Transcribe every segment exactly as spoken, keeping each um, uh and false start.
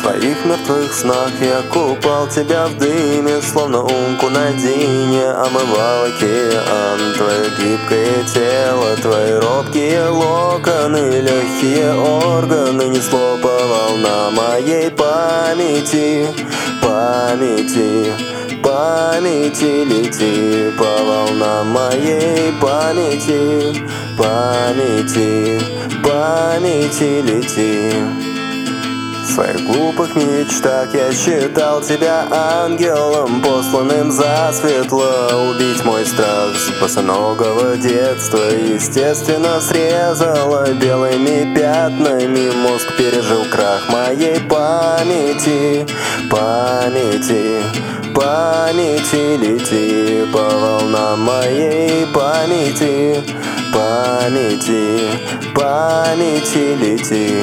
своих мертвых снах я купал тебя в дыме, словно умку на дне омывал океан. Твое гибкое тело, твои робкие локоны, легкие органы несло по волнам моей памяти, памяти, памяти. Лети по волнам моей памяти, памяти, памяти. Лети. В своих глупых мечтах я считал тебя ангелом, посланным засветло убить мой страх. С босоногого детства естественно срезало белыми пятнами. Мозг пережил крах моей памяти, памяти, памяти. Лети по волнам моей памяти, памяти, памяти. Лети.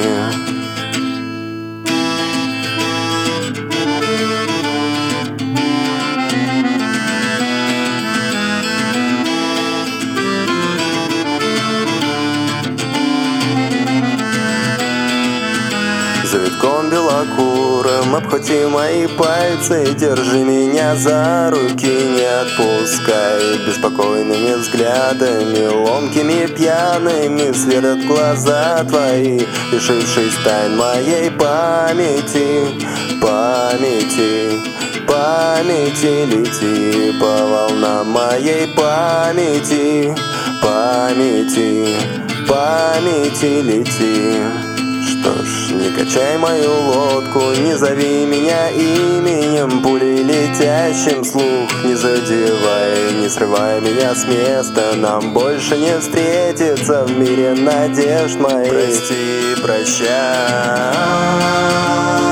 Завитком белокурым обхвати мои пальцы, держи меня за руки, не отпускай. Беспокойными взглядами, ломкими пьяными сверят глаза твои, лишившись тайн моей памяти, памяти, памяти. Лети по волнам моей памяти, памяти, памяти. Лети. Что ж, не качай мою лодку, не зови меня именем, пулей летящим слух не задевай, не срывай меня с места, нам больше не встретиться в мире надежд моих. Прости, прощай.